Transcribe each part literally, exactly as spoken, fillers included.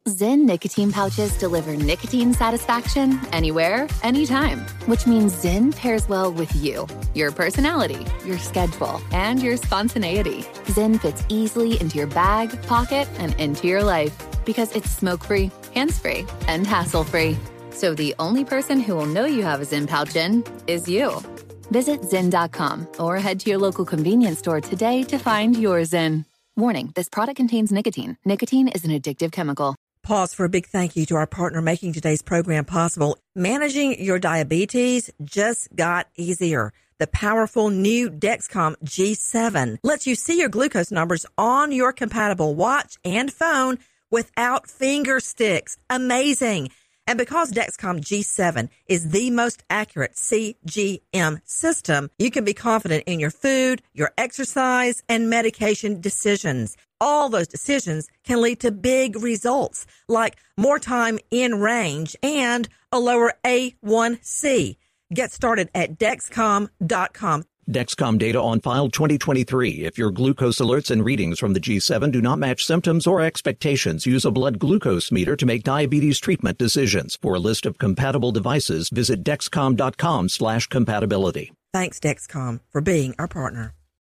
Zyn nicotine pouches deliver nicotine satisfaction anywhere, anytime, which means Zyn pairs well with you, your personality, your schedule, and your spontaneity. Zyn fits easily into your bag, pocket, and into your life because it's smoke-free, hands-free, and hassle-free. So the only person who will know you have a Zyn pouch in is you. Visit Zyn dot com or head to your local convenience store today to find your Zyn. Warning, this product contains nicotine. Nicotine is an addictive chemical. Pause for a big thank you to our partner making today's program possible. Managing your diabetes just got easier. The powerful new Dexcom G seven lets you see your glucose numbers on your compatible watch and phone without finger sticks. Amazing. And because Dexcom G seven is the most accurate C G M system, you can be confident in your food, your exercise, and medication decisions. All those decisions can lead to big results, like more time in range and a lower A one C. Get started at Dexcom dot com. Dexcom data on file twenty twenty-three. If your glucose alerts and readings from the G seven do not match symptoms or expectations, use a blood glucose meter to make diabetes treatment decisions. For a list of compatible devices, visit Dexcom dot com slash compatibility. Thanks, Dexcom, for being our partner.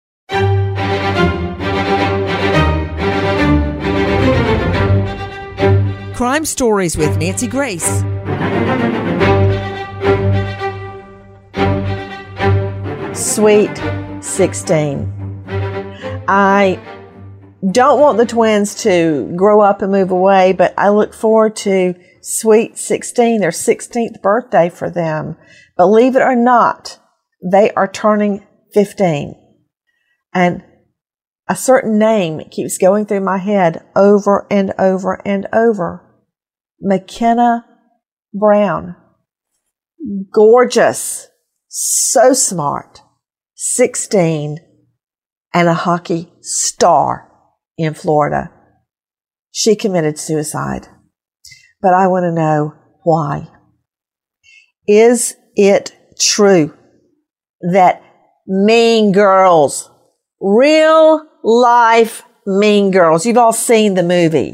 Crime Stories with Nancy Grace. Sweet sixteen. I don't want the twins to grow up and move away, but I look forward to Sweet sixteen, their sixteenth birthday for them. Believe it or not, they are turning fifteen. And a certain name keeps going through my head over and over and over. McKenna Brown. Gorgeous. So smart. sixteen. And a hockey star in Florida. She committed suicide. But I want to know why. Is it true that Mean Girls, real life Mean Girls, you've all seen the movie,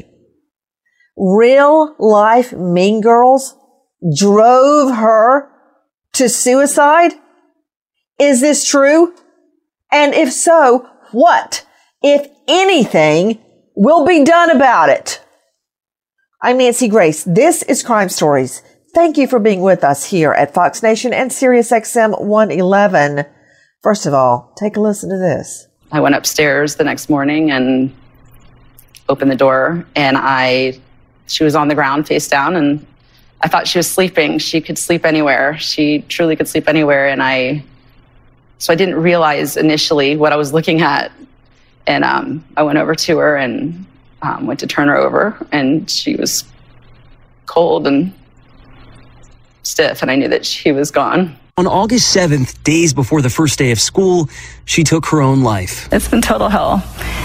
real life Mean Girls drove her to suicide? Is this true? And if so, what, if anything, will be done about it? I'm Nancy Grace. This is Crime Stories. Thank you for being with us here at Fox Nation and Sirius X M one eleven. First of all, take a listen to this. I went upstairs the next morning and opened the door, and I, she was on the ground face down, and I thought she was sleeping. She could sleep anywhere. She truly could sleep anywhere. And I, so I didn't realize initially what I was looking at. And um, I went over to her and um, went to turn her over, and she was cold and stiff, and I knew that she was gone. On August seventh, days before the first day of school, she took her own life. It's been total hell.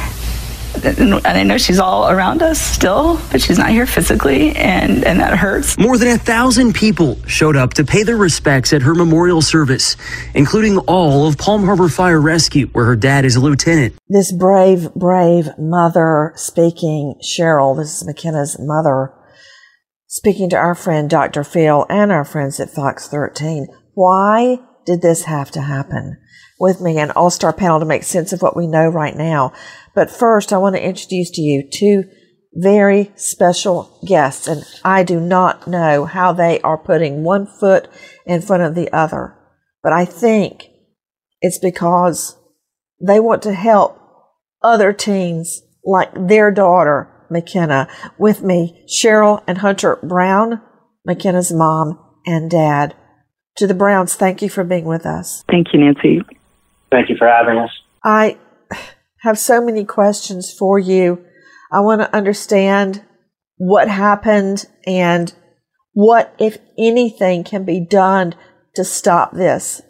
And I know she's all around us still, but she's not here physically, and, and that hurts. More than a thousand people showed up to pay their respects at her memorial service, including all of Palm Harbor Fire Rescue, where her dad is a lieutenant. This brave, brave mother speaking, Cheryl, this is McKenna's mother, speaking to our friend Doctor Phil and our friends at Fox thirteen. Why did this have to happen? With me, an all-star panel to make sense of what we know right now. But first, I want to introduce to you two very special guests, and I do not know how they are putting one foot in front of the other. But I think it's because they want to help other teens like their daughter, McKenna. With me, Cheryl and Hunter Brown, McKenna's mom and dad. To the Browns, thank you for being with us. Thank you, Nancy. Thank you for having us. I have so many questions for you. I want to understand what happened and what, if anything, can be done to stop this.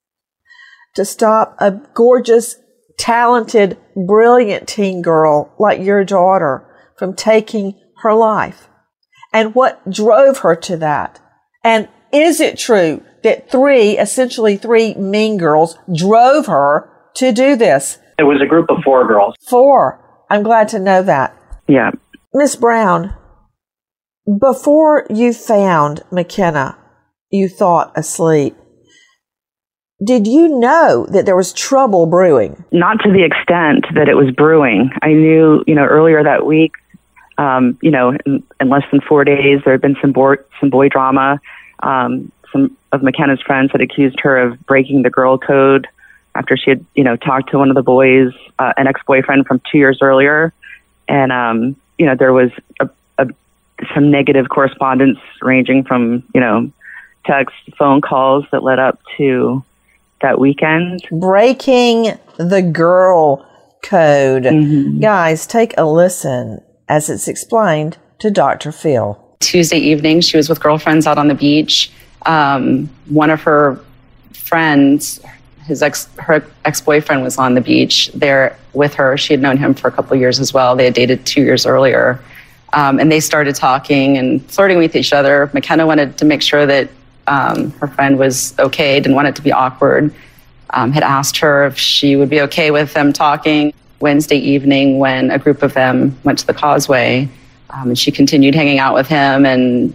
To stop a gorgeous, talented, brilliant teen girl like your daughter from taking her life. And what drove her to that? And is it true that three, essentially three mean girls, drove her to do this? It was a group of four girls. Four. I'm glad to know that. Yeah. Miss Brown, Before you found McKenna, you thought asleep. Did you know that there was trouble brewing? Not to the extent that it was brewing. I knew, you know, earlier that week, um, you know, in, in less than four days, there had been some boy, some boy drama. Um, some of McKenna's friends had accused her of breaking the girl code after she had, you know, talked to one of the boys, uh, an ex-boyfriend from two years earlier. And, um, you know, there was a, a, some negative correspondence ranging from, you know, text, phone calls that led up to that weekend. Breaking the girl code. Mm-hmm. Guys, take a listen as it's explained to Doctor Phil. Tuesday evening, she was with girlfriends out on the beach. Um, one of her friends, his ex, her ex-boyfriend was on the beach there with her. She had known him for a couple of years as well. They had dated two years earlier. Um, and they started talking and flirting with each other. McKenna wanted to make sure that um, her friend was okay, didn't want it to be awkward. Um, had asked her if she would be okay with them talking. Wednesday evening, when a group of them went to the Causeway, um, and she continued hanging out with him, and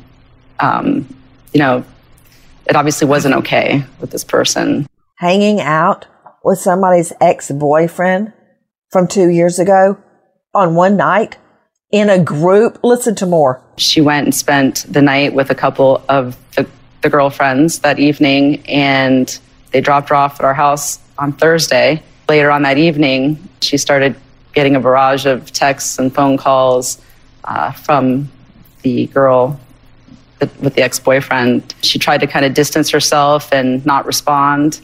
um, you know, it obviously wasn't okay with this person. Hanging out with somebody's ex-boyfriend from two years ago on one night in a group. Listen to more. She went and spent the night with a couple of the, the girlfriends that evening, and they dropped her off at our house on Thursday. Later on that evening, she started getting a barrage of texts and phone calls uh, from the girl with the ex-boyfriend. She tried to kind of distance herself and not respond.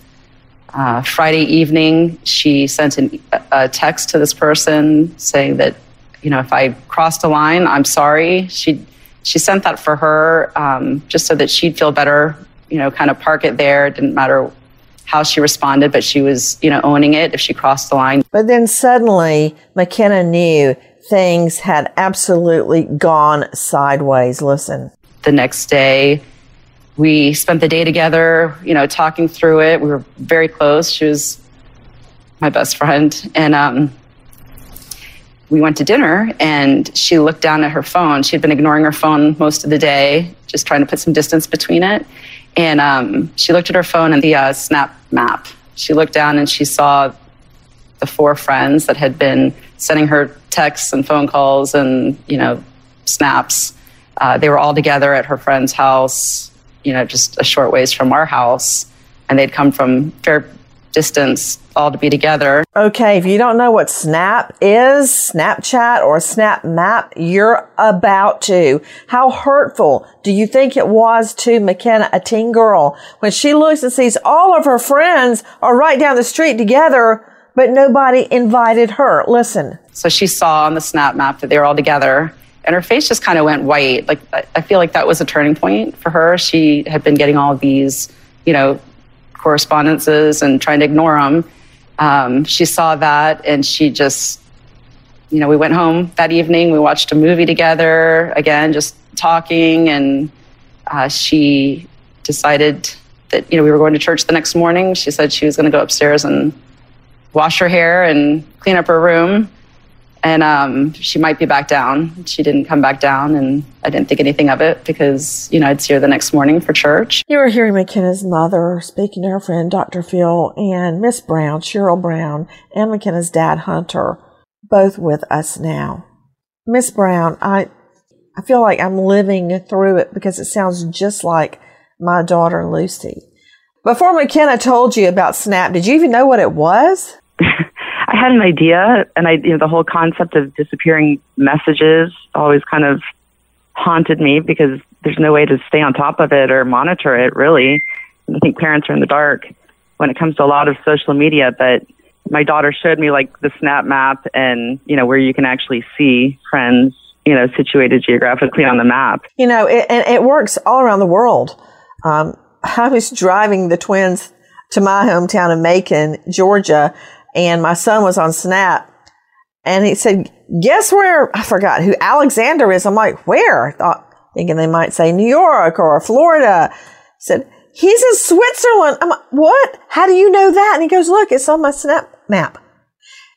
Uh, Friday evening, she sent an, a text to this person saying that, you know, if I crossed a line, I'm sorry. She she sent that for her um, just so that she'd feel better, you know, kind of park it there. It didn't matter how she responded, but she was, you know, owning it if she crossed the line. But then suddenly, McKenna knew things had absolutely gone sideways. Listen. The next day, we spent the day together, you know, talking through it. We were very close. She was my best friend. And um, we went to dinner, and she looked down at her phone. She had been ignoring her phone most of the day, just trying to put some distance between it. And um, she looked at her phone and the uh, Snap map. She looked down and she saw the four friends that had been sending her texts and phone calls and, you know, snaps. Uh, they were all together at her friend's house, you know, just a short ways from our house. And they'd come from fair distance all to be together. Okay, if you don't know what Snap is, Snapchat or Snap Map, you're about to. How hurtful do you think it was to McKenna, a teen girl, when she looks and sees all of her friends are right down the street together, but nobody invited her? Listen. So she saw on the Snap Map that they were all together, and her face just kind of went white. Like, I feel like that was a turning point for her. She had been getting all of these, you know, correspondences and trying to ignore them. Um, she saw that, and she just, you know, we went home that evening. We watched a movie together, again, just talking, and uh, she decided that, you know, we were going to church the next morning. She said she was going to go upstairs and wash her hair and clean up her room, and um, she might be back down. She didn't come back down, and I didn't think anything of it because, you know, I'd see her the next morning for church. You were hearing McKenna's mother speaking to her friend, Doctor Phil, and Miss Brown, Cheryl Brown, and McKenna's dad, Hunter, both with us now. Miss Brown, I, I feel like I'm living through it because it sounds just like my daughter, Lucy. Before McKenna told you about Snap, did you even know what it was? I had an idea, and I, you know, the whole concept of disappearing messages always kind of haunted me because there's no way to stay on top of it or monitor it, really. I think parents are in the dark when it comes to a lot of social media, but my daughter showed me like the Snap Map and, you know, where you can actually see friends, you know, situated geographically on the map. You know, it, and it works all around the world. Um, I was driving the twins to my hometown of Macon, Georgia, and my son was on Snap, and he said, guess where, I forgot who Alexander is. I'm like, where? I thought, thinking they might say New York or Florida. He said, he's in Switzerland. I'm like, what? How do you know that? And he goes, look, it's on my Snap Map.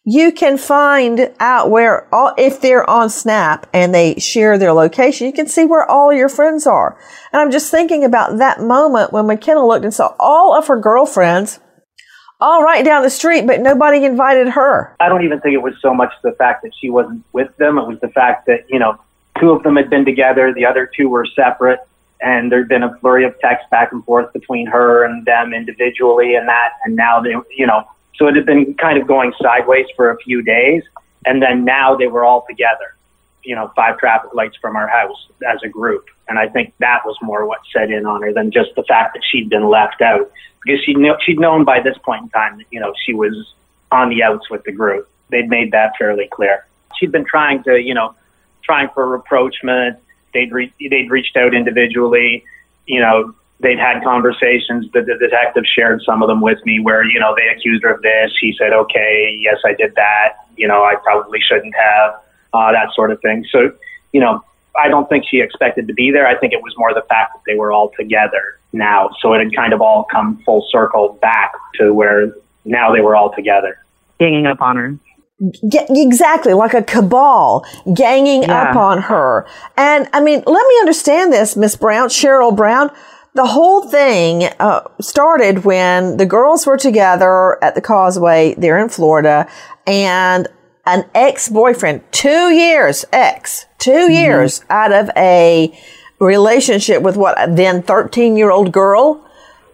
you can find out where all, if they're on Snap and they share their location, you can see where all your friends are. And I'm just thinking about that moment when McKenna looked and saw all of her girlfriends all right down the street, but nobody invited her. I don't even think it was so much the fact that she wasn't with them. It was the fact that, you know, two of them had been together, the other two were separate, and there'd been a flurry of text back and forth between her and them individually and that, and now they, you know, so it had been kind of going sideways for a few days, and then now they were all together, you know, five traffic lights from our house as a group. And I think that was more what set in on her than just the fact that she'd been left out, because she knew, she'd known by this point in time that, you know, she was on the outs with the group. They'd made that fairly clear. She'd been trying to, you know, trying for rapprochement. They'd re- they'd reached out individually, you know, they'd had conversations that the detective shared some of them with me where, you know, they accused her of this. He said, okay, yes, I did that. You know, I probably shouldn't have, uh, that sort of thing. So, you know, I don't think she expected to be there. I think it was more the fact that they were all together now. So it had kind of all come full circle back to where now they were all together. Ganging up on her. Get, exactly, like a cabal ganging Yeah. up on her. And I mean, let me understand this, Miss Brown, Cheryl Brown. The whole thing uh, started when the girls were together at the Causeway there in Florida, and an ex-boyfriend, two years, ex, two mm-hmm. years out of a relationship with what, a then thirteen-year-old girl,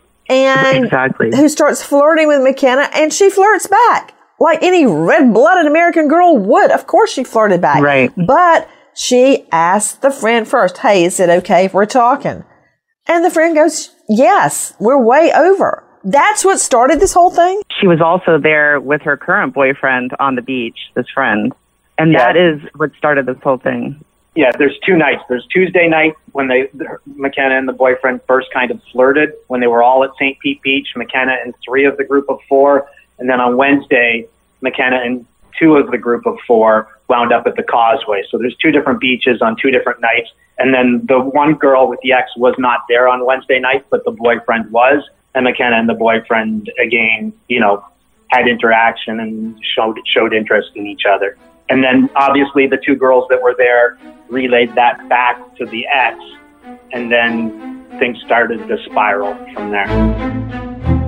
and exactly. who starts flirting with McKenna, and she flirts back like any red-blooded American girl would. Of course she flirted back. Right. But she asked the friend first, hey, is it okay if we're talking? And the friend goes, yes, we're way over. That's what started this whole thing? She was also there with her current boyfriend on the beach, this friend. And Yeah. that is what started this whole thing. Yeah, there's two nights. There's Tuesday night when they, McKenna and the boyfriend first kind of flirted when they were all at Saint Pete Beach, McKenna and three of the group of four. And then on Wednesday, McKenna and two of the group of four wound up at the Causeway. So there's two different beaches on two different nights. And then the one girl with the ex was not there on Wednesday night, but the boyfriend was. And McKenna and the boyfriend, again, you know, had interaction and showed showed interest in each other. And then obviously the two girls that were there relayed that back to the ex. And then things started to spiral from there.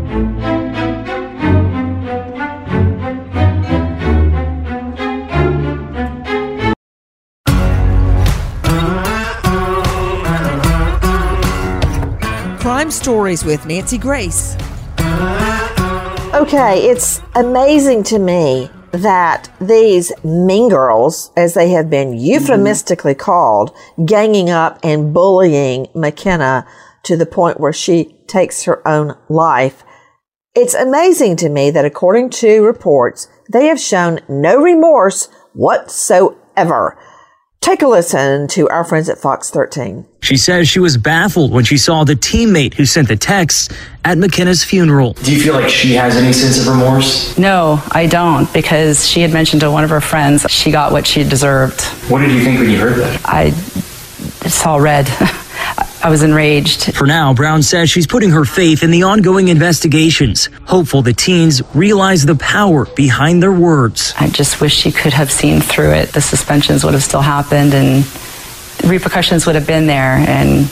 Crime Stories with Nancy Grace. Okay, it's amazing to me that these mean girls, as they have been euphemistically called, ganging up and bullying McKenna to the point where she takes her own life. It's amazing to me that according to reports, they have shown no remorse whatsoever. Take a listen to our friends at Fox thirteen. She says she was baffled when she saw the teammate who sent the text at McKenna's funeral. Do you feel like she has any sense of remorse? No, I don't, because she had mentioned to one of her friends she got what she deserved. What did you think when you heard that? I saw red. I was enraged. For now, Brown says she's putting her faith in the ongoing investigations, hopeful the teens realize the power behind their words. I just wish she could have seen through it. The suspensions would have still happened and repercussions would have been there and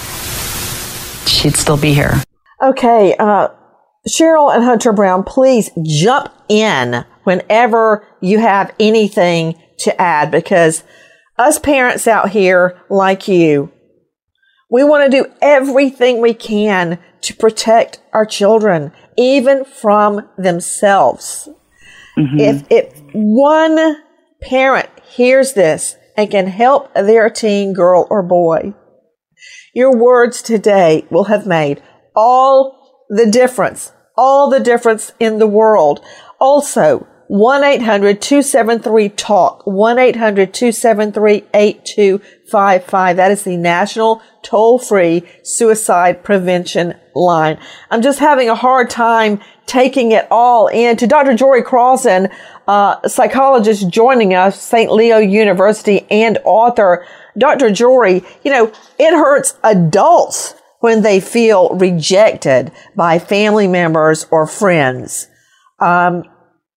she'd still be here. Okay, uh, Cheryl and Hunter Brown, please jump in whenever you have anything to add, because us parents out here like you, we want to do everything we can to protect our children, even from themselves. Mm-hmm. If, if one parent hears this and can help their teen girl or boy, your words today will have made all the difference, all the difference in the world. Also, one eight hundred two seven three TALK, one eight hundred two seven three eight two five five. That is the national toll-free suicide prevention line. I'm just having a hard time taking it all in. To Doctor Jory Carlson, uh, psychologist joining us, Saint Leo University, and author. Doctor Jory, you know, it hurts adults when they feel rejected by family members or friends. Um,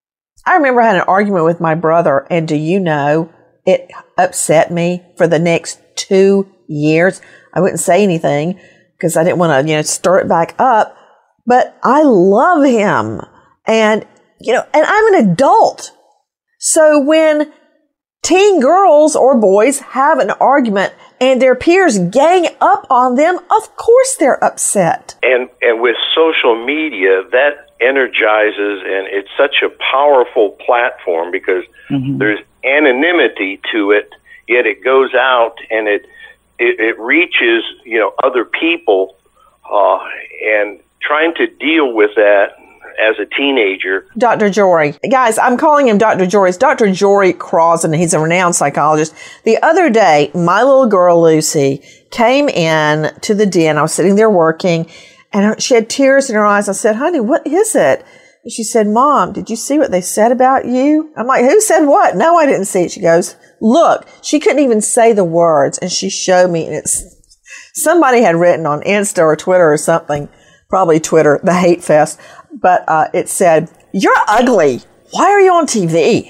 I remember I had an argument with my brother, and do you know, it upset me for the next two years. I wouldn't say anything because I didn't want to, you know, stir it back up, but I love him. And, you know, and I'm an adult. So when teen girls or boys have an argument and their peers gang up on them, of course they're upset. And and with social media, that energizes, and it's such a powerful platform because mm-hmm. there's anonymity to it, yet it goes out and it it, it reaches, you know, other people, uh, and trying to deal with that as a teenager. Doctor Jory. Guys, I'm calling him Doctor Jory. It's Doctor Jory Crossan. He's a renowned psychologist. The other day, my little girl, Lucy, came in to the den. I was sitting there working, and she had tears in her eyes. I said, honey, what is it? And she said, Mom, did you see what they said about you? I'm like, who said what? No, I didn't see it. She goes, look. She couldn't even say the words, and she showed me, and it's somebody had written on Insta or Twitter or something, probably Twitter, the hate fest. But uh, it said, you're ugly. Why are you on T V?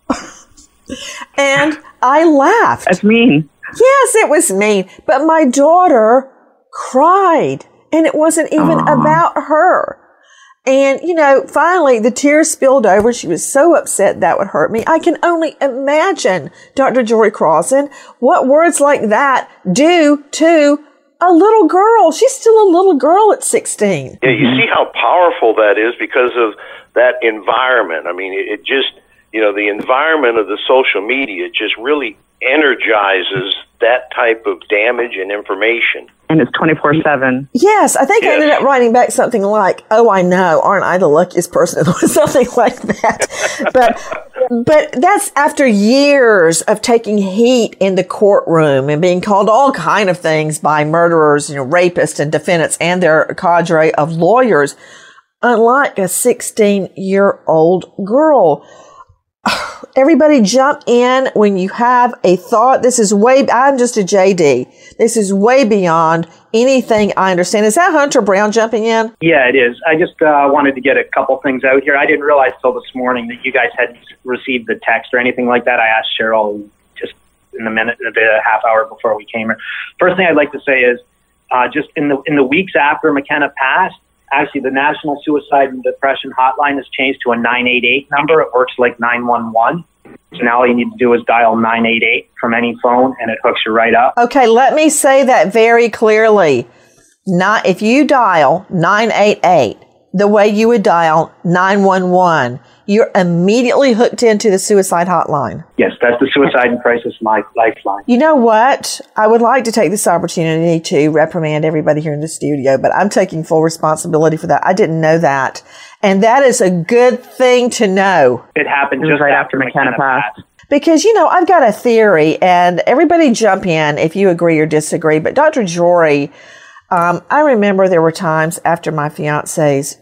And I laughed. That's mean. Yes, it was mean. But my daughter cried. And it wasn't even Aww. About her. And, you know, finally the tears spilled over. She was so upset that would hurt me. I can only imagine, Doctor Jory Crossan, what words like that do to a little girl. She's still a little girl at sixteen. Yeah, you see how powerful that is because of that environment. I mean, it, it just, you know, the environment of the social media just really energizes that type of damage and information. And it's twenty-four seven. Yes, I think yes. I ended up writing back something like, oh, I know, aren't I the luckiest person? Something like that. But but that's after years of taking heat in the courtroom and being called all kind of things by murderers, you know, rapists and defendants and their cadre of lawyers, unlike a sixteen-year-old girl. Everybody jump in when you have a thought. This is way, I'm just a J D. This is way beyond anything I understand. Is that Hunter Brown jumping in? Yeah, it is. I just uh, wanted to get a couple things out here. I didn't realize till this morning that you guys had received the text or anything like that. I asked Cheryl just in the minute, the half hour before we came here. First thing I'd like to say is uh, just in the in the weeks after McKenna passed, actually, the National Suicide and Depression Hotline has changed to a nine eight eight number. It works like nine one one. So now all you need to do is dial nine eight eight from any phone, and it hooks you right up. Okay, let me say that very clearly. Not if you dial nine eight eight the way you would dial nine one one, you're immediately hooked into the suicide hotline. Yes, that's the Suicide and Crisis Lifeline. You know what? I would like to take this opportunity to reprimand everybody here in the studio, but I'm taking full responsibility for that. I didn't know that. And that is a good thing to know. It happened just right after McKenna passed. Because, you know, I've got a theory, and everybody jump in if you agree or disagree. But Doctor Jory, um, I remember there were times after my fiance's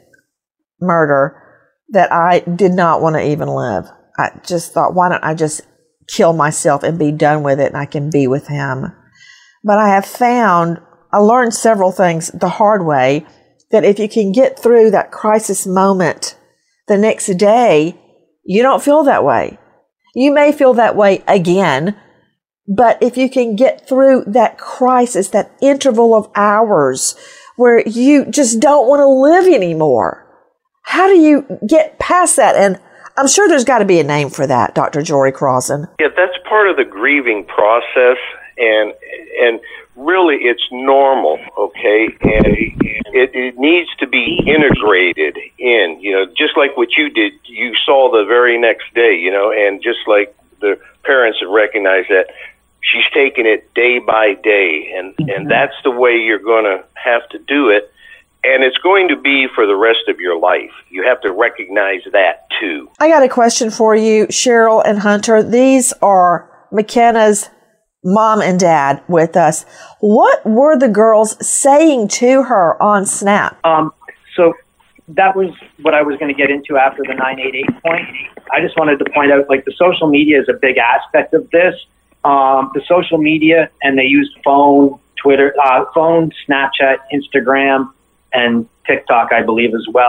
murder that I did not want to even live. I just thought, why don't I just kill myself and be done with it, and I can be with him. But I have found, I learned several things the hard way, that if you can get through that crisis moment the next day, you don't feel that way. You may feel that way again, but if you can get through that crisis, that interval of hours where you just don't want to live anymore, how do you get past that? And I'm sure there's got to be a name for that, Doctor Jory Crossan. Yeah, that's part of the grieving process, and and really it's normal, okay? And it, it needs to be integrated in, you know, just like what you did, you saw the very next day, you know, and just like the parents have recognized that she's taking it day by day, and, mm-hmm. and that's the way you're going to have to do it. And it's going to be for the rest of your life. You have to recognize that, too. I got a question for you, Cheryl and Hunter. These are McKenna's mom and dad with us. What were the girls saying to her on Snap? Um, so that was what I was going to get into after the nine eight eight point. I just wanted to point out, like, the social media is a big aspect of this. Um, the social media, and they used phone, Twitter, uh, phone, Snapchat, Instagram, and TikTok, I believe, as well.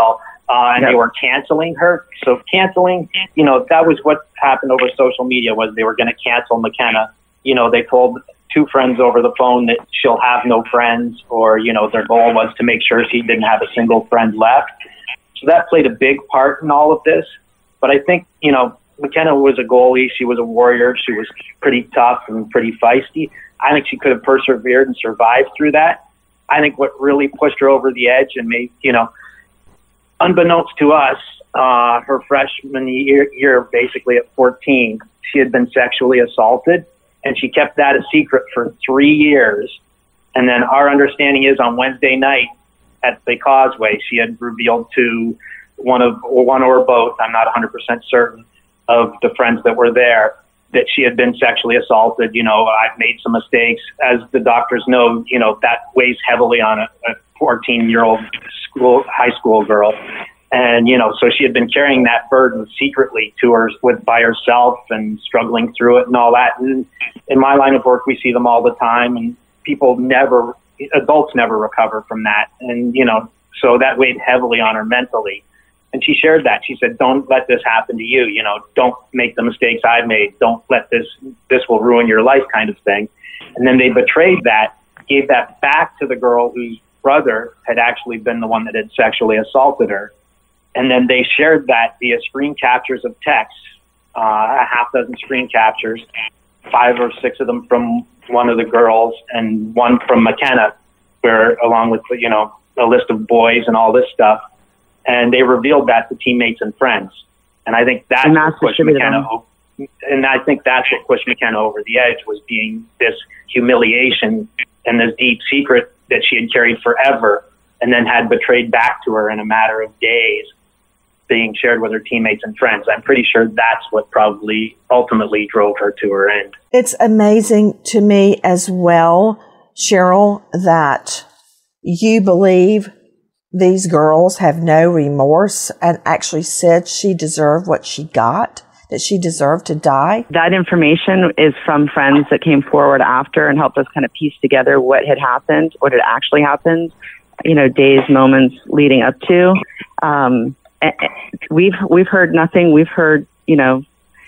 uh, and Yep. they were canceling her. So canceling, you know, that was what happened over social media was they were going to cancel McKenna. You know, they told two friends over the phone that she'll have no friends, or, you know, their goal was to make sure she didn't have a single friend left. So that played a big part in all of this. But I think, you know, McKenna was a goalie. She was a warrior. She was pretty tough and pretty feisty. I think she could have persevered and survived through that. I think what really pushed her over the edge and made, you know, unbeknownst to us, uh, her freshman year, year, basically at fourteen, she had been sexually assaulted, and she kept that a secret for three years. And then our understanding is on Wednesday night at the Causeway, she had revealed to one of or one or both, I'm not one hundred percent certain, of the friends that were there, that she had been sexually assaulted. You know, I've made some mistakes. As the doctors know, you know, that weighs heavily on a fourteen-year-old school, high school girl. And, you know, so she had been carrying that burden secretly to her with by herself and struggling through it and all that. And in my line of work, we see them all the time, and people never, adults never recover from that. And, you know, so that weighed heavily on her mentally. And she shared that. She said, don't let this happen to you. You know, don't make the mistakes I've made. Don't let this, this will ruin your life kind of thing. And then they betrayed that, gave that back to the girl whose brother had actually been the one that had sexually assaulted her. And then they shared that via screen captures of texts, uh, a half dozen screen captures, five or six of them from one of the girls and one from McKenna, where along with, you know, a list of boys and all this stuff. And they revealed that to teammates and friends. And I think that's, that's what pushed McKenna over, and I think that's what pushed McKenna over the edge, was being this humiliation and this deep secret that she had carried forever and then had betrayed back to her in a matter of days, being shared with her teammates and friends. I'm pretty sure that's what probably ultimately drove her to her end. It's amazing to me as well, Cheryl, that you believe these girls have no remorse and actually said she deserved what she got, that she deserved to die. That information is from friends that came forward after and helped us kind of piece together what had happened, what had actually happened, you know, days, moments leading up to. Um, we've we've heard nothing. We've heard, you know,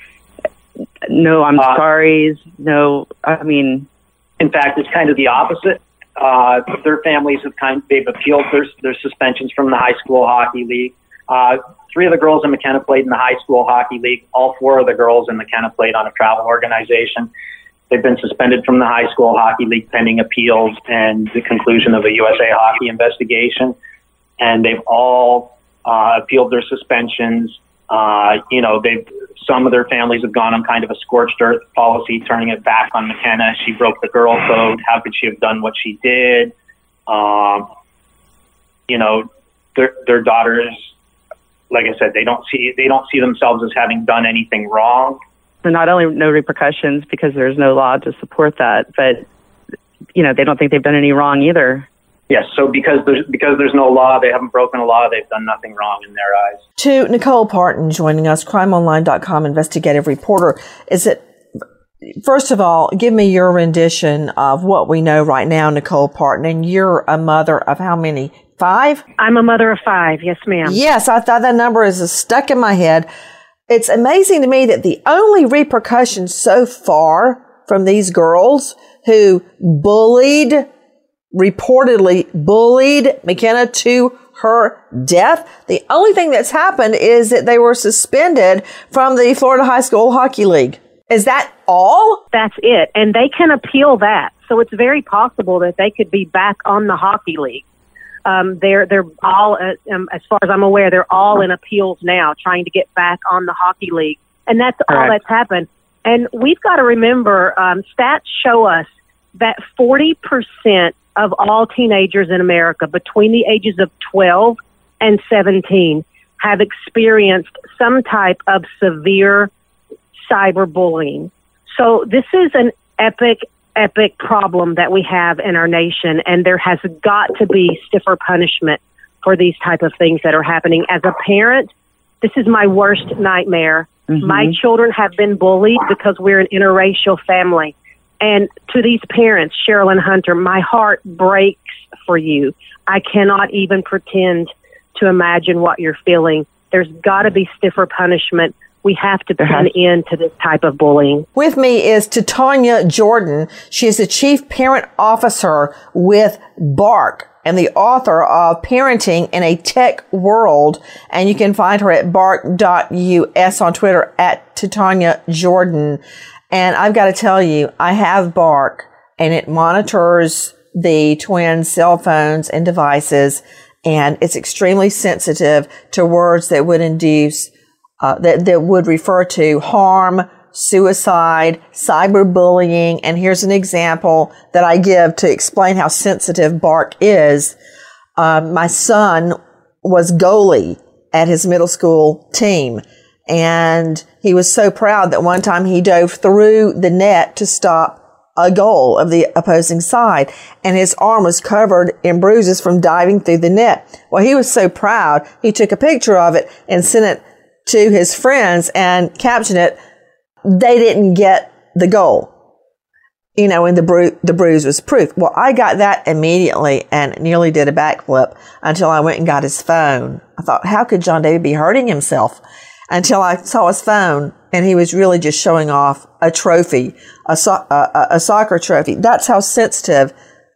no I'm uh, sorry's, no, I mean. In fact, it's kind of the opposite. Uh, their families have kind they've appealed their, their suspensions from the high school hockey league. Uh, three of the girls in McKenna played in the high school hockey league. All four of the girls in McKenna played on a travel organization. They've been suspended from the high school hockey league pending appeals and the conclusion of a U S A Hockey investigation. And they've all uh, appealed their suspensions. Uh, you know, they've some of their families have gone on kind of a scorched earth policy, turning it back on McKenna. She broke the girl code. How could she have done what she did? Um, you know, their their daughters, like I said, they don't see they don't see themselves as having done anything wrong. So not only no repercussions because there's no law to support that, but you know, they don't think they've done any wrong either. Yes, so because there's because there's no law, they haven't broken a law, they've done nothing wrong in their eyes. To Nicole Parton joining us, crime online dot com investigative reporter. Is it, first of all, give me your rendition of what we know right now, Nicole Parton, and you're a mother of how many? Five? I'm a mother of five, yes ma'am. Yes, I thought that number is stuck in my head. It's amazing to me that the only repercussions so far from these girls who bullied reportedly bullied McKenna to her death. The only thing that's happened is that they were suspended from the Florida High School Hockey League. Is that all? That's it. And they can appeal that. So it's very possible that they could be back on the hockey league. Um, they're, they're all, uh, um, as far as I'm aware, they're all in appeals now, trying to get back on the hockey league. And that's all that's happened. And we've got to remember, um, stats show us that forty percent of all teenagers in America between the ages of twelve and seventeen have experienced some type of severe cyberbullying. So this is an epic, epic problem that we have in our nation, and there has got to be stiffer punishment for these type of things that are happening. As a parent, this is my worst nightmare. Mm-hmm. My children have been bullied because we're an interracial family. And to these parents, Cheryl and Hunter, my heart breaks for you. I cannot even pretend to imagine what you're feeling. There's got to be stiffer punishment. We have to put an end to this type of bullying. With me is Titania Jordan. She is the Chief Parent Officer with Bark and the author of Parenting in a Tech World. And you can find her at bark dot U S on Twitter at Titania Jordan. And I've got to tell you, I have Bark, and it monitors the twins' cell phones and devices, and it's extremely sensitive to words that would induce, uh, that, that would refer to harm, suicide, cyberbullying. And here's an example that I give to explain how sensitive Bark is. Uh, my son was goalie at his middle school team, and he was so proud that one time he dove through the net to stop a goal of the opposing side, and his arm was covered in bruises from diving through the net. Well, he was so proud, he took a picture of it and sent it to his friends and captioned it, "They didn't get the goal." You know, and the, bru- the bruise was proof. Well, I got that immediately and nearly did a backflip until I went and got his phone. I thought, how could John David be hurting himself? Until I saw his phone, and he was really just showing off a trophy, a, so- a, a soccer trophy. That's how sensitive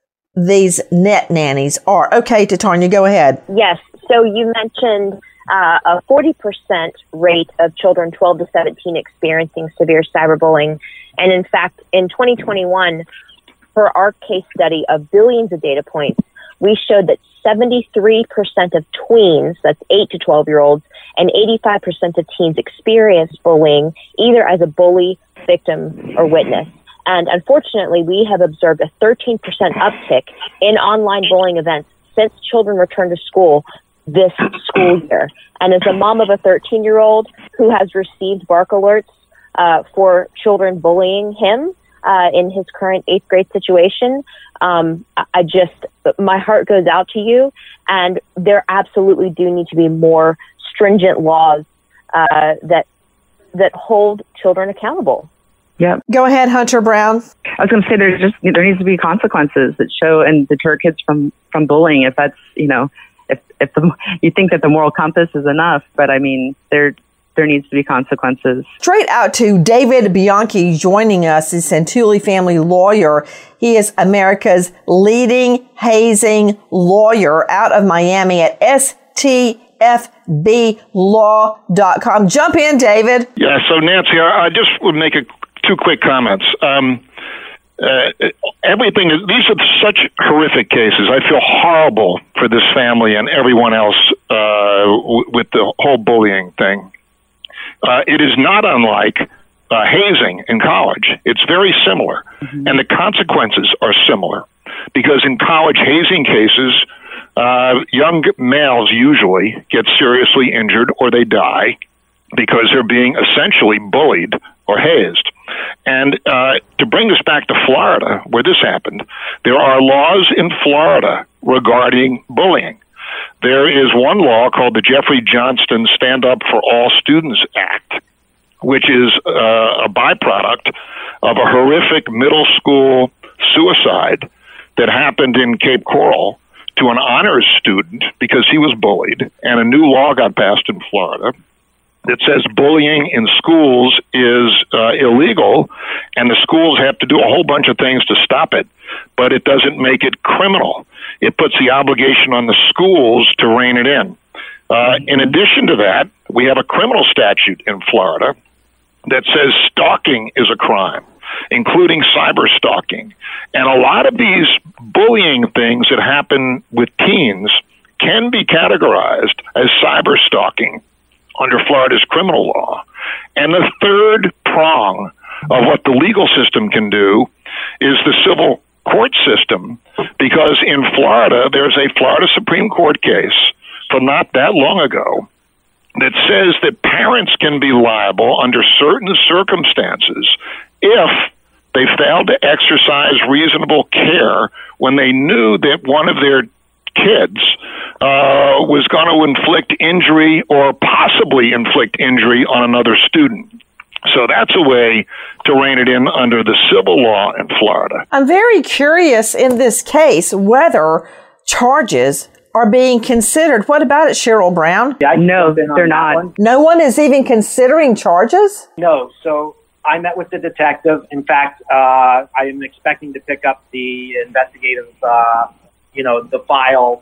these net nannies are. Okay, Titania, go ahead. Yes. So you mentioned uh, a forty percent rate of children twelve to seventeen experiencing severe cyberbullying. And in fact, in twenty twenty-one, for our case study of billions of data points, we showed that seventy-three percent of tweens, that's eight to twelve year olds, and eighty-five percent of teens experienced bullying either as a bully, victim, or witness. And unfortunately, we have observed a thirteen percent uptick in online bullying events since children returned to school this school year. And as a mom of a thirteen year old who has received Bark alerts uh, for children bullying him uh, in his current eighth grade situation, um, I just, my heart goes out to you. And there absolutely do need to be more stringent laws uh, that that hold children accountable. Yep. Go ahead, Hunter Brown. I was going to say there's just there needs to be consequences that show and deter kids from, from bullying. If that's you know if if the, you think that the moral compass is enough, but I mean there there needs to be consequences. Straight out to David Bianchi joining us, is Santulli family lawyer. He is America's leading hazing lawyer out of Miami at S T F B law dot com. Jump in, David. Yeah, so Nancy, I, I just would make a, two quick comments. Um, uh, everything is, these are such horrific cases. I feel horrible for this family and everyone else uh, w- with the whole bullying thing. Uh, it is not unlike uh, hazing in college. It's very similar, mm-hmm. and the consequences are similar because in college hazing cases, uh, young males usually get seriously injured or they die because they're being essentially bullied or hazed. And uh, to bring this back to Florida, where this happened, there are laws in Florida regarding bullying. There is one law called the Jeffrey Johnston Stand Up for All Students Act, which is uh, a byproduct of a horrific middle school suicide that happened in Cape Coral to an honors student because he was bullied, and a new law got passed in Florida that says bullying in schools is uh, illegal, and the schools have to do a whole bunch of things to stop it, but it doesn't make it criminal. It puts the obligation on the schools to rein it in. Uh, in addition to that, we have a criminal statute in Florida that says stalking is a crime, including cyber stalking. And a lot of these bullying things that happen with teens can be categorized as cyber stalking under Florida's criminal law. And the third prong of what the legal system can do is the civil court system, because in Florida, there's a Florida Supreme Court case from not that long ago that says that parents can be liable under certain circumstances if they failed to exercise reasonable care when they knew that one of their kids uh, was going to inflict injury or possibly inflict injury on another student. So that's a way to rein it in under the civil law in Florida. I'm very curious in this case whether charges are being considered. What about it, Cheryl Brown? Yeah, no, they're not. One. No one is even considering charges? No. So I met with the detective. In fact, uh, I am expecting to pick up the investigative, uh, you know, the file.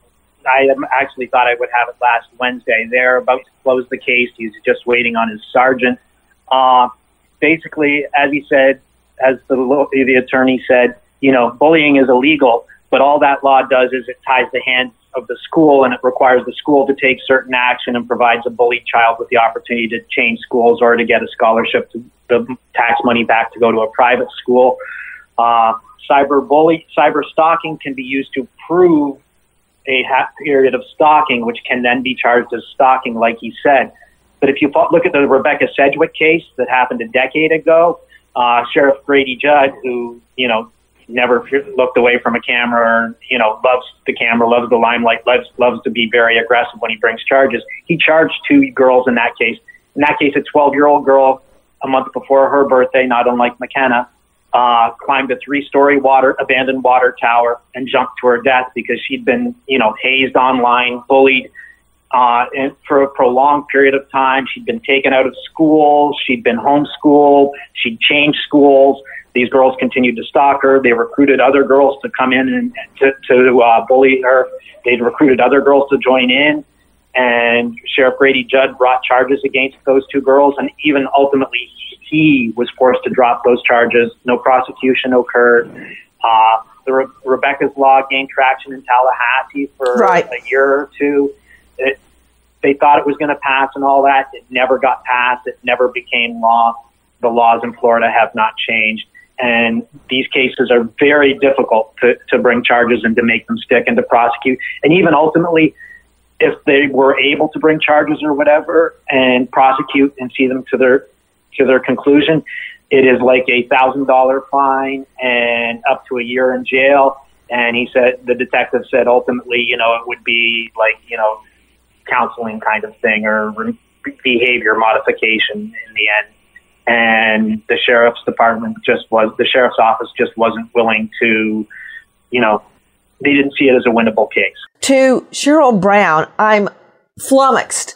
I actually thought I would have it last Wednesday. They're about to close the case. He's just waiting on his sergeant. Uh, basically, as he said, as the, the attorney said, you know, bullying is illegal, but all that law does is it ties the hands of the school, and it requires the school to take certain action and provides a bullied child with the opportunity to change schools or to get a scholarship, to the tax money back to go to a private school. Uh, cyber bully, cyber stalking can be used to prove a half period of stalking, which can then be charged as stalking, like he said. But if you look at the Rebecca Sedgwick case that happened a decade ago, uh, Sheriff Grady Judd, who, you know, never looked away from a camera, or, you know, loves the camera, loves the limelight, loves, loves to be very aggressive when he brings charges. He charged two girls in that case. In that case, a twelve-year-old girl, a month before her birthday, not unlike McKenna, uh, climbed a three-story water, abandoned water tower and jumped to her death because she'd been, you know, hazed online, bullied, uh, and for a prolonged period of time. She'd been taken out of school. She'd been homeschooled. She'd changed schools. These girls continued to stalk her. They recruited other girls to come in and to, to uh, bully her. They'd recruited other girls to join in. And Sheriff Grady Judd brought charges against those two girls. And even ultimately, he was forced to drop those charges. No prosecution occurred. Uh, the Re- Rebecca's Law gained traction in Tallahassee for right. a year or two. It, they thought it was going to pass and all that. It never got passed. It never became law. The laws in Florida have not changed. And these cases are very difficult to, to bring charges and to make them stick and to prosecute. And even ultimately, if they were able to bring charges or whatever and prosecute and see them to their to their conclusion, it is like a thousand dollar fine and up to a year in jail. And he said, the detective said, ultimately, you know, it would be like, you know, counseling kind of thing or re- behavior modification in the end. And the sheriff's department just was, the sheriff's office just wasn't willing to, you know, they didn't see it as a winnable case. To Cheryl Brown, I'm flummoxed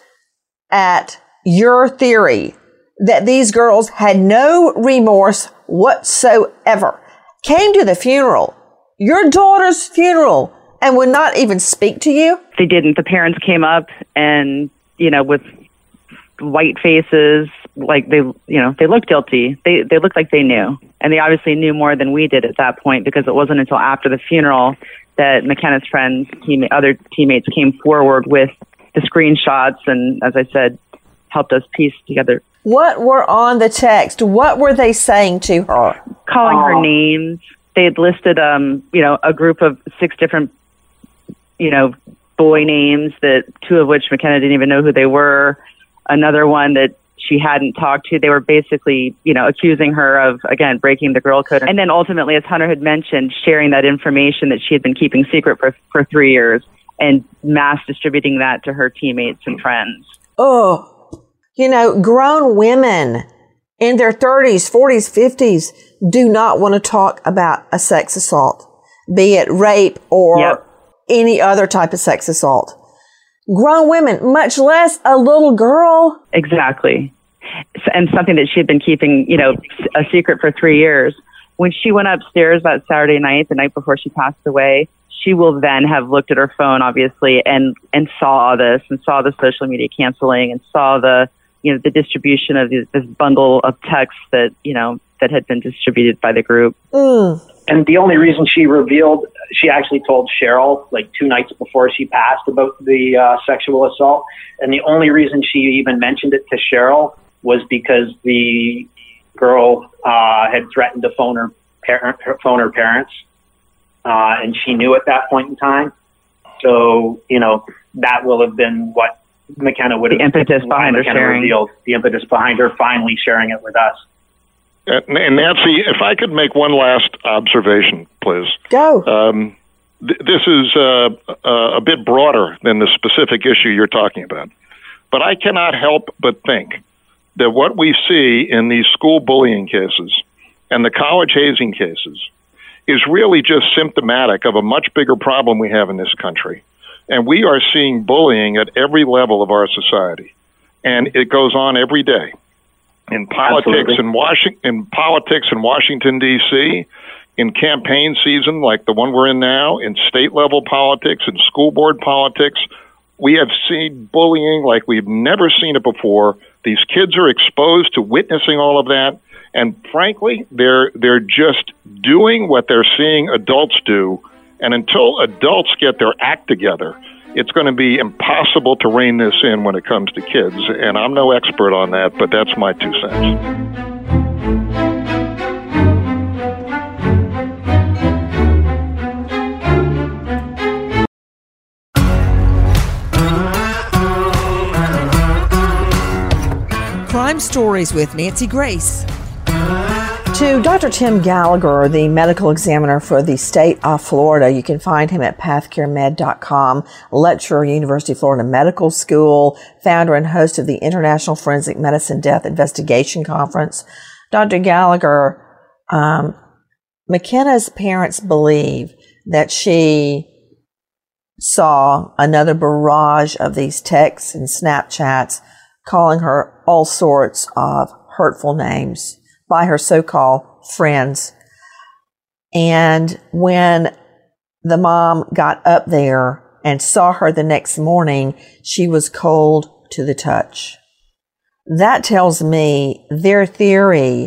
at your theory that these girls had no remorse whatsoever, came to the funeral, your daughter's funeral, and would not even speak to you? They didn't. The parents came up and, you know, with white faces, like they, you know, they looked guilty. They they looked like they knew. And they obviously knew more than we did at that point, because it wasn't until after the funeral that McKenna's friends, team, other teammates came forward with the screenshots and, as I said, helped us piece together. What were on the text? What were they saying to her? Calling oh. her names. They had listed, um, you know, a group of six different, you know, boy names, that two of which McKenna didn't even know who they were. Another one that she hadn't talked to. They were basically, you know, accusing her of, again, breaking the girl code. And then ultimately, as Hunter had mentioned, sharing that information that she had been keeping secret for, for three years and mass distributing that to her teammates and friends. Oh, you know, grown women in their thirties, forties, fifties do not want to talk about a sex assault, be it rape or yep. any other type of sex assault. Grown women, much less a little girl. Exactly. And something that she had been keeping, you know, a secret for three years. When she went upstairs that Saturday night, the night before she passed away, she will then have looked at her phone, obviously, and, and saw all this and saw the social media canceling and saw the, you know, the distribution of this, this bundle of texts that, you know, that had been distributed by the group. Mm. And the only reason she revealed, she actually told Cheryl like two nights before she passed about the uh, sexual assault. And the only reason she even mentioned it to Cheryl was because the girl uh, had threatened to phone her, parent, phone her parents. Uh, and she knew at that point in time. So, you know, that will have been what McKenna would have. The impetus behind her sharing. Revealed, the impetus behind her finally sharing it with us. Uh, and Nancy, if I could make one last observation, please. Go. Um, th- this is uh, uh, a bit broader than the specific issue you're talking about. But I cannot help but think that what we see in these school bullying cases and the college hazing cases is really just symptomatic of a much bigger problem we have in this country. And we are seeing bullying at every level of our society. And it goes on every day. In politics Absolutely. in Washington, in politics in Washington, D C, in campaign season like the one we're in now, in state level politics, in school board politics, we have seen bullying like we've never seen it before. These kids are exposed to witnessing all of that, and frankly, they're they're just doing what they're seeing adults do. And until adults get their act together, it's going to be impossible to rein this in when it comes to kids. And I'm no expert on that, but that's my two cents. Crime Stories with Nancy Grace. To Doctor Tim Gallagher, the medical examiner for the state of Florida, you can find him at path care med dot com, lecturer, University of Florida Medical School, founder and host of the International Forensic Medicine Death Investigation Conference. Doctor Gallagher, um, McKenna's parents believe that she saw another barrage of these texts and Snapchats calling her all sorts of hurtful names by her so-called friends. And when the mom got up there and saw her the next morning, she was cold to the touch. That tells me their theory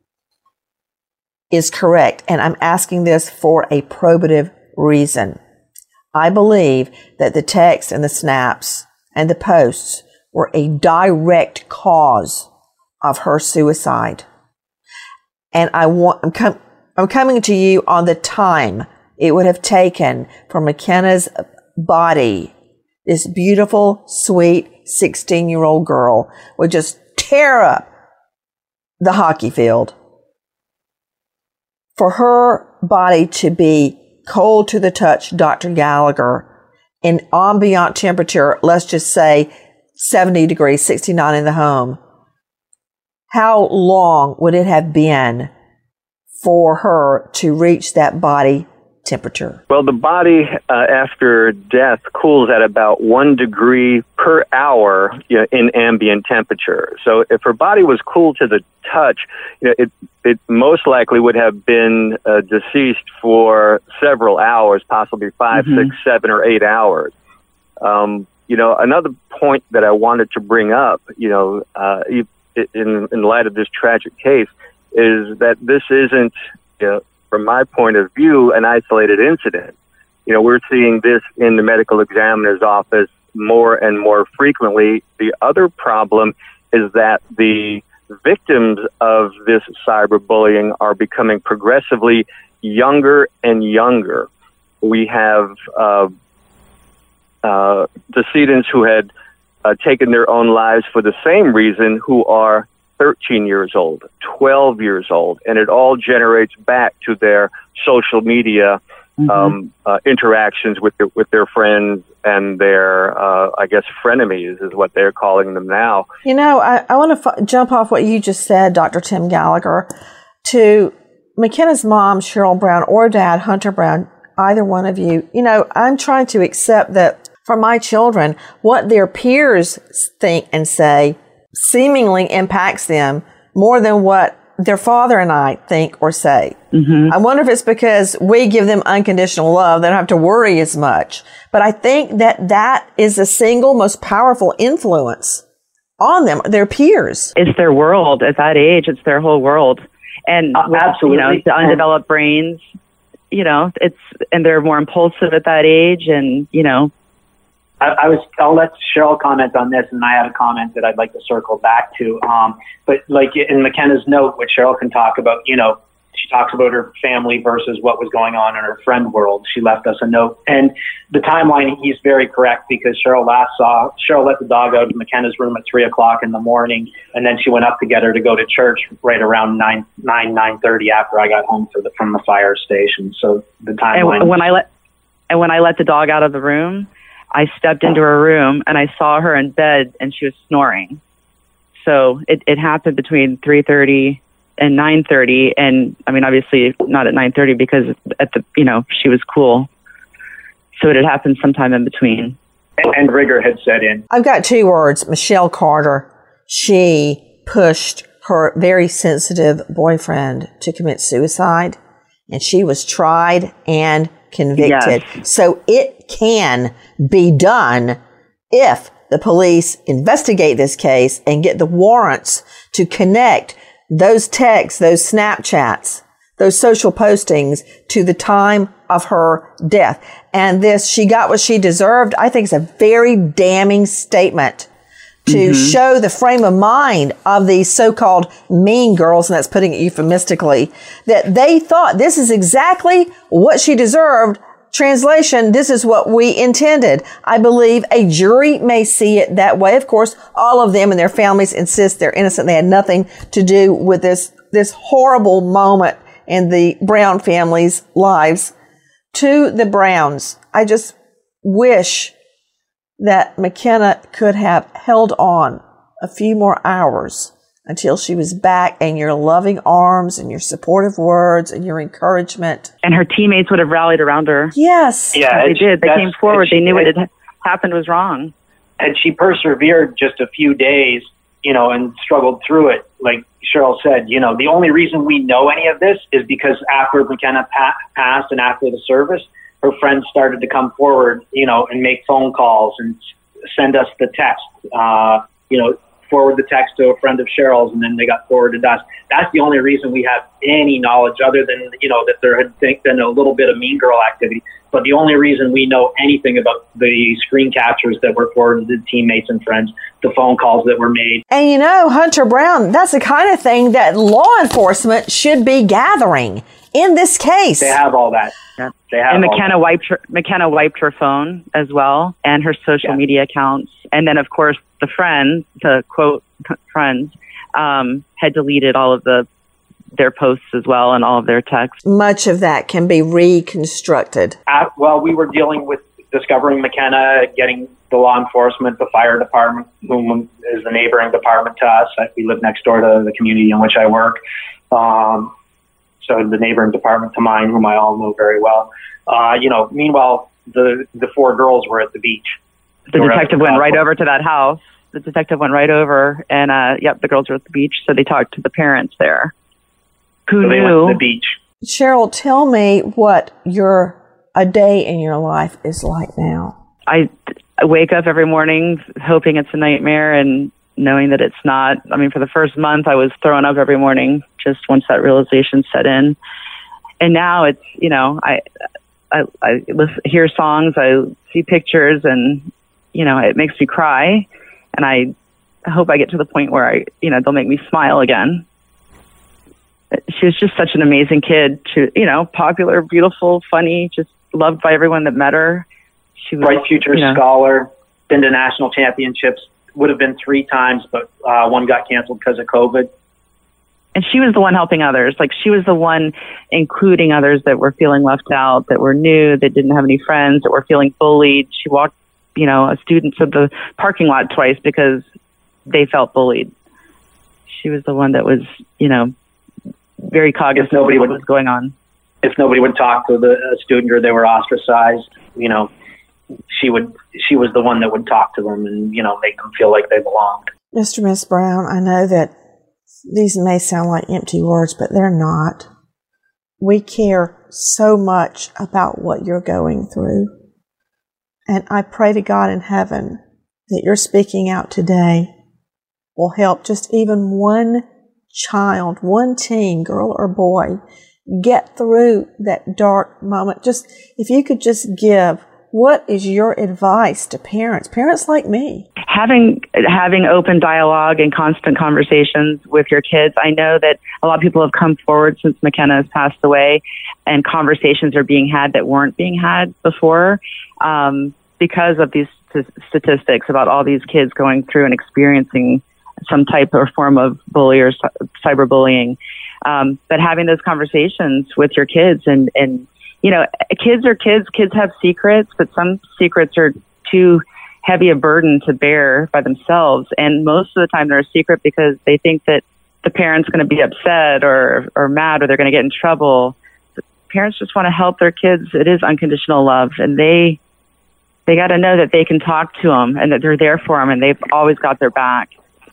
is correct, and I'm asking this for a probative reason. I believe that the texts and the snaps and the posts were a direct cause of her suicide. And I want, I'm, com- I'm coming to you on the time it would have taken for McKenna's body, this beautiful, sweet sixteen-year-old girl, would just tear up the hockey field. For her body to be cold to the touch, Doctor Gallagher, in ambient temperature, let's just say seventy degrees, sixty-nine in the home, how long would it have been for her to reach that body temperature? Well, the body uh, after death cools at about one degree per hour, you know, in ambient temperature. So if her body was cool to the touch, you know, it it most likely would have been uh, deceased for several hours, possibly five, mm-hmm. six, seven, or eight hours. Um, you know, another point that I wanted to bring up, you know, uh, in in light of this tragic case, is that this isn't, you know, from my point of view, an isolated incident. You know, we're seeing this in the medical examiner's office more and more frequently. The other problem is that the victims of this cyberbullying are becoming progressively younger and younger. We have uh, uh, decedents who had uh, taken their own lives for the same reason who are thirteen years old, twelve years old, and it all generates back to their social media mm-hmm. um, uh, interactions with their, with their friends and their, uh, I guess, frenemies is what they're calling them now. You know, I, I want to f- jump off what you just said, Doctor Tim Gallagher, to McKenna's mom, Cheryl Brown, or dad, Hunter Brown, either one of you. You know, I'm trying to accept that for my children, what their peers think and say seemingly impacts them more than what their father and I think or say. Mm-hmm. I wonder if it's because we give them unconditional love. They don't have to worry as much. But I think that that is the single most powerful influence on them, their peers. It's their world. At that age, it's their whole world. And, uh, with, absolutely. you know, the undeveloped brains, you know, it's, and they're more impulsive at that age. And, you know, I, I was, I'll let Cheryl comment on this, and I had a comment that I'd like to circle back to. Um, but like in McKenna's note, which Cheryl can talk about, you know, she talks about her family versus what was going on in her friend world. She left us a note. And the timeline, he's very correct, because Cheryl last saw, Cheryl let the dog out of McKenna's room at three o'clock in the morning. And then she went up to get her to go to church right around nine, nine, nine thirty after I got home for the, from the fire station. So the timeline. And when I let, and when I let the dog out of the room, I stepped into her room and I saw her in bed and she was snoring. So it, it happened between three thirty and nine thirty. And I mean, obviously not at nine thirty because at the, you know, she was cool. So it had happened sometime in between. And, and rigor had set in. I've got two words. Michelle Carter. She pushed her very sensitive boyfriend to commit suicide, and she was tried and convicted. Yes. So it can be done if the police investigate this case and get the warrants to connect those texts, those Snapchats, those social postings to the time of her death. And this, she got what she deserved, I think is a very damning statement to mm-hmm. show the frame of mind of these so-called mean girls, and that's putting it euphemistically, that they thought this is exactly what she deserved. Translation, this is what we intended. I believe a jury may see it that way. Of course, all of them and their families insist they're innocent. They had nothing to do with this, this horrible moment in the Brown family's lives. To the Browns, I just wish that McKenna could have held on a few more hours until she was back in your loving arms and your supportive words and your encouragement. And her teammates would have rallied around her. Yes. Yeah, they did. They came forward. She, they knew what had happened was wrong. Had she persevered just a few days, you know, and struggled through it, like Cheryl said, you know, the only reason we know any of this is because after McKenna pa- passed and after the service, her friends started to come forward, you know, and make phone calls and send us the text, uh, you know, forward the text to a friend of Cheryl's, and then they got forwarded to us. That's the only reason we have any knowledge other than, you know, that there had been a little bit of mean girl activity. But the only reason we know anything about the screen captures that were forwarded to teammates and friends, the phone calls that were made. And you know, Hunter Brown, that's the kind of thing that law enforcement should be gathering in this case. They have all that. Yeah. They have and all McKenna that. wiped her, McKenna wiped her phone as well, and her social yeah. media accounts. And then, of course, the friends, the quote friends, um, had deleted all of the their posts as well and all of their texts. Much of that can be reconstructed. Uh, well, we were dealing with discovering McKenna, getting the law enforcement, the fire department, whom is the neighboring department to us. We live next door to the community in which I work. Um, so the neighboring department to mine, whom I all know very well. Uh, you know, meanwhile, the, the four girls were at the beach. The detective went right over to that house. The detective went right over and, uh, yep, the girls were at the beach. So they talked to the parents there. Who so they knew? went to the beach. Cheryl, tell me what your a day in your life is like now. I, I wake up every morning hoping it's a nightmare and knowing that it's not. I mean, for the first month, I was throwing up every morning just once that realization set in. And now it's, you know, I, I, I listen, hear songs, I see pictures, and, you know, it makes me cry. And I hope I get to the point where I, you know, they'll make me smile again. She was just such an amazing kid. She, you know, popular, beautiful, funny, just loved by everyone that met her. She was bright future you know, scholar, been to national championships, would have been three times, but uh, one got canceled because of COVID. And she was the one helping others. Like, she was the one including others that were feeling left out, that were new, that didn't have any friends, that were feeling bullied. She walked, you know, a student to the parking lot twice because they felt bullied. She was the one that was, you know, very cognizant of what was going on. If nobody would talk to the uh, student or they were ostracized, you know, she would. She was the one that would talk to them and, you know, make them feel like they belonged. Mister and Miss Brown, I know that these may sound like empty words, but they're not. We care so much about what you're going through. And I pray to God in heaven that you're speaking out today will help just even one child, one teen, girl or boy, get through that dark moment. Just, if you could just give, what is your advice to parents, parents like me? Having, having open dialogue and constant conversations with your kids. I know that a lot of people have come forward since McKenna has passed away, and conversations are being had that weren't being had before, um, because of these st- statistics about all these kids going through and experiencing some type or form of bully or cyberbullying. Um, but having those conversations with your kids and, and, you know, kids are kids, kids have secrets, but some secrets are too heavy a burden to bear by themselves. And most of the time they're a secret because they think that the parent's going to be upset or, or mad, or they're going to get in trouble. But parents just want to help their kids. It is unconditional love, and they They got to know that they can talk to them and that they're there for them and they've always got their back.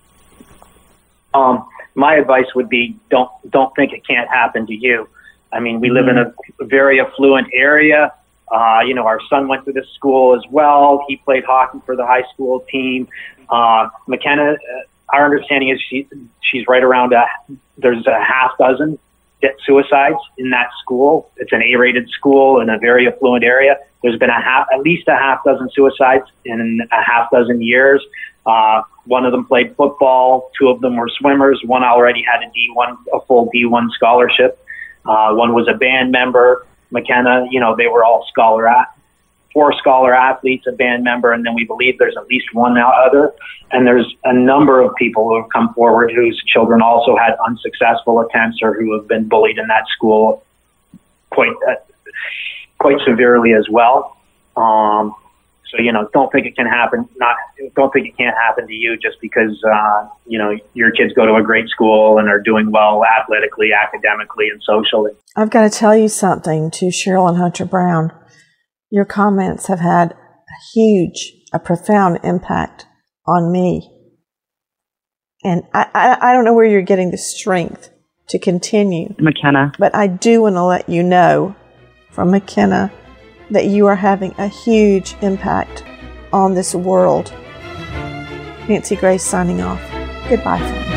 Um, my advice would be don't don't think it can't happen to you. I mean, we live in a very affluent area. Uh, you know, our son went to this school as well. He played hockey for the high school team. Uh, McKenna, uh, our understanding is she she's right around a, there's a half dozen suicides in that school. It's an A-rated school in a very affluent area. There's been a half, at least a half dozen suicides in a half dozen years. Uh, one of them played football. Two of them were swimmers. One already had a D one, a full D one scholarship. Uh, one was a band member. McKenna, you know, they were all scholar, four scholar athletes, a band member, and then we believe there's at least one other. And there's a number of people who have come forward whose children also had unsuccessful attempts or who have been bullied in that school quite uh, quite severely as well. Um, so, you know, don't think it can happen. Not don't think it can't happen to you just because, uh, you know, your kids go to a great school and are doing well athletically, academically, and socially. I've got to tell you something to Cheryl and Hunter Brown. Your comments have had a huge, a profound impact on me. And I, I, I don't know where you're getting the strength to continue. McKenna. But I do want to let you know from McKenna that you are having a huge impact on this world. Nancy Grace signing off. Goodbye, friend.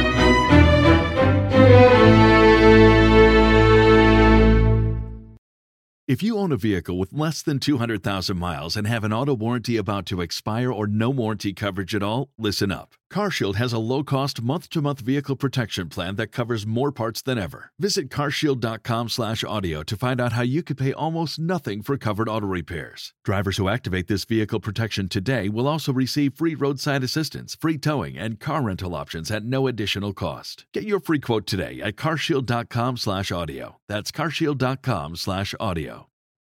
If you own a vehicle with less than two hundred thousand miles and have an auto warranty about to expire or no warranty coverage at all, listen up. CarShield has a low-cost month-to-month vehicle protection plan that covers more parts than ever. Visit carshield.com slash audio to find out how you could pay almost nothing for covered auto repairs. Drivers who activate this vehicle protection today will also receive free roadside assistance, free towing, and car rental options at no additional cost. Get your free quote today at carshield.com slash audio. That's carshield.com slash audio.